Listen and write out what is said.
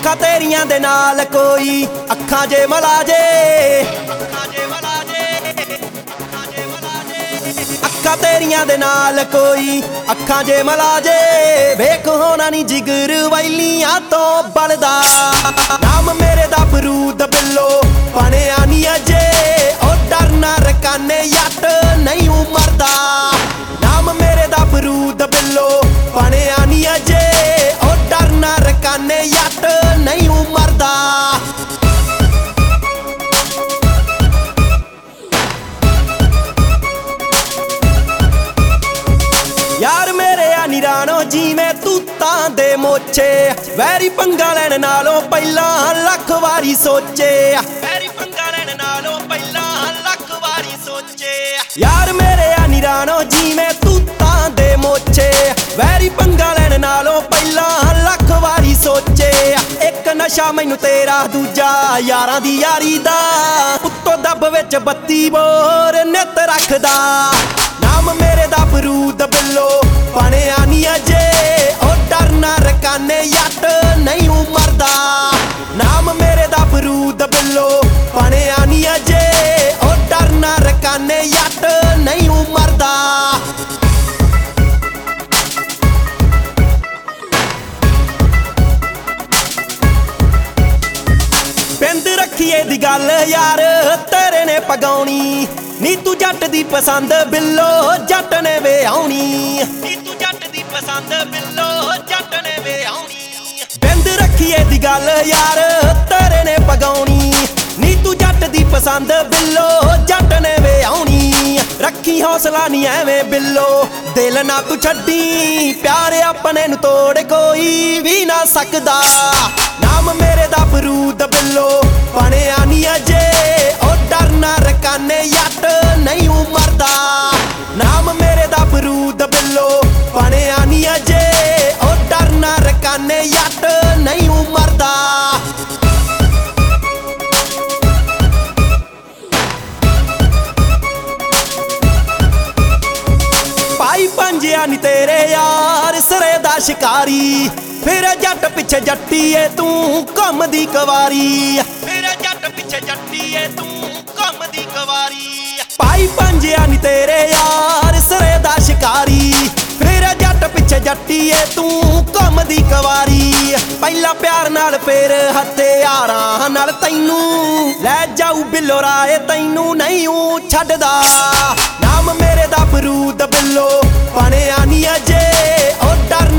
ਅੱਖਾਂ ਤੇਰੀਆਂ ਦੇ ਨਾਲ ਕੋਈ ਅੱਖਾਂ ਜੇ ਮਿਲਾ ਜੇ, ਅੱਖਾਂ ਤੇਰੀਆਂ ਦੇ ਨਾਲ ਕੋਈ ਅੱਖਾਂ ਜੇ ਮਿਲਾ ਜੇ। ਵੇਖ ਹੋਣਾ ਨੀ ਜਿਗਰ ਵੈਲੀਆਂ ਤੋਂ ਬਲਦਾ, ਨਾਮ ਮੇਰੇ ਦਾ ਬਰੂਦ ਬਿੱਲੋ ਬਣਿਆ ਨੀ ਅਜੇ। ਉਹ ਡਰਨਾ ਰਕਾਨੇ ਯੱਟ ਨਹੀਂ ਮਰਦਾ, ਨਾਮ ਮੇਰੇ ਦਾ ਬਰੂਦ ਬਿੱਲੋ ਬਣਿਆ ਨੀ ਅਜੇ। ਉਹ ਡਰਨਾ ਰਕਾਨੇ ਯੱਟ ਨਹੀਂ ਮਰਦਾ। यार मेरे आ निरानो जिवें तूतां दे मोचे, वैरी पंगा लैण नालों पहिलां लख वारी सोचे, वैरी पंगा लैण नालों पहिलां लख वारी सोचे। यार मेरे आ निरानो जिवें तूतां दे मोचे, वैरी पंगा लैण नालों पहिलां लख वारी सोचे। एक नशा मैनू तेरा दूजा यारां दी यारी दा, उत्तों दब विच 32 बोर नित रखदा। नाम मेरे दा बरूद बिल्लो ਬਣਿਆ ਨੀ ਅਜੇ। ਉਹ ਡਰਨਾ ਰਕਾਨੇ ਯੱਟ ਨਹੀਂ ਮਰਦਾ, ਨਾਮ ਮੇਰੇ ਦਾ ਬਰੂਦ ਬਿੱਲੋ ਬਣਿਆ ਨੀ ਅਜੇ। ਉਹ ਡਰਨਾ ਰਕਾਨੇ ਯੱਟ ਨਹੀਂ ਮਰਦਾ। ਬਿੰਦ ਰੱਖੀਏ ਦੀ ਗੱਲ ਯਾਰ ਤੇਰੇ ਨੇ ਪਗਾਉਣੀ, ਨੀ ਤੂੰ ਜੱਟ ਦੀ ਪਸੰਦ ਬਿੱਲੋ ਜੱਟ ਨੇ ਵਿਆਉਣੀ, ਨੀ ਤੂੰ ਜੱਟ ਦੀ ਪਸੰਦ ਬਿੱਲੋ ਜੱਟ ਨੇ ਵਿਆਉਣੀ। ਬਿੰਦ ਰੱਖੀਏ ਦੀ ਗੱਲ ਯਾਰ ਤੇਰੇ ਨੇ ਪਗਾਉਣੀ, ਨੀ ਤੂੰ ਜੱਟ ਦੀ ਪਸੰਦ ਬਿੱਲੋ ਜੱਟ ਨੇ ਵਿਆਉਣੀ। ਰੱਖੀ ਹੌਸਲਾ ਨੀ ਐਵੇਂ ਬਿੱਲੋ ਦਿਲ ਨਾ ਤੂੰ ਛੱਡੀ, ਪਿਆਰ ਆਪਣੇ ਨੂੰ ਤੋੜ ਕੋਈ ਵੀ ਨਾ ਸਕਦਾ। ਨਾਮ ਮੇਰੇ ਦਾ ਬਰੂਦ ਬਿੱਲੋ ਬਣਿਆ ਨੀ ਅਜੇ। ਉਹ ਡਰਨਾ ਰਕਾਨੇ ਯੱਟ ਨਹੀਂ ਮਰਦਾ, ਨਾਮ ਮੇਰੇ ਦਾ ਬਰੂਦ ਬਿੱਲੋ ਬਣਿਆ ਨੀ ਅਜੇ। ਉਹ ਡਰਨਾ ਰਕਾਨੇ ਯੱਟ ਨਹੀਂ ਮਰਦਾ। ਭਾਈ ਪੰਜਿਆ ਨੀ ਤੇਰੇ ਯਾਰ ਸਿਰੇ ਦਾ ਸ਼ਿਕਾਰੀ, ਫਿਰ ਜੱਟ ਪਿੱਛੇ ਜੱਟੀਏ ਤੂੰ ਘੁੰਮਦੀ ਕਵਾਰੀ, ਫਿਰ ਜੱਟ ਪਿੱਛੇ ਜੱਟੀਏ ਤੂੰ ਘੁੰਮਦੀ ਕਵਾਰੀ। ਭਾਈ ਪੰਜਿਆ ਨੀ ਤੇਰੇ ਯਾਰ ਸਿਰੇ ਦਾ ਸ਼ਿਕਾਰੀ, ਫਿਰ ਜੱਟ ਪਿੱਛੇ ਜੱਟੀਏ ਤੂੰ ਘੁੰਮਦੀ ਕਵਾਰੀ। ਪਹਿਲਾਂ ਪਿਆਰ ਨਾਲ ਫਿਰ ਹਥਿਆਰਾਂ ਨਾਲ ਤੈਨੂੰ ਲੈ ਜਾਊ ਬਿੱਲੋ ਰਾਏ, ਤੈਨੂੰ ਨਹੀਂ ਛੱਡਦਾ। ਨਾਮ ਮੇਰੇ ਦਾ ਬਰੂਦ ਬਿੱਲੋ ਬਣਿਆ ਨੀ ਅਜੇ। ਉਹ ਡਰ